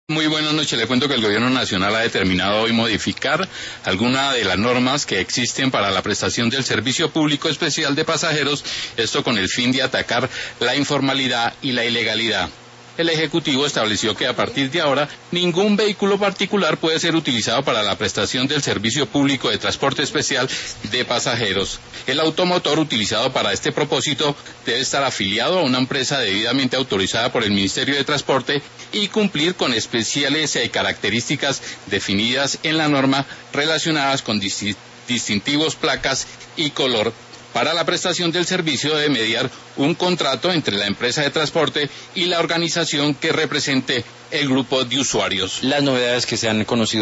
Muy buenas noches. Le cuento que el Gobierno Nacional ha determinado hoy modificar algunas de las normas que existen para la prestación del servicio público especial de pasajeros, esto con el fin de atacar la informalidad y la ilegalidad. El Ejecutivo estableció que a partir de ahora ningún vehículo particular puede ser utilizado para la prestación del servicio público de transporte especial de pasajeros. El automotor utilizado para este propósito debe estar afiliado a una empresa debidamente autorizada por el Ministerio de Transporte y cumplir con especiales características definidas en la norma relacionadas con distintivos, placas y color. Para la prestación del servicio debe mediar un contrato entre la empresa de transporte y la organización que represente el grupo de usuarios. Las novedades que se han conocido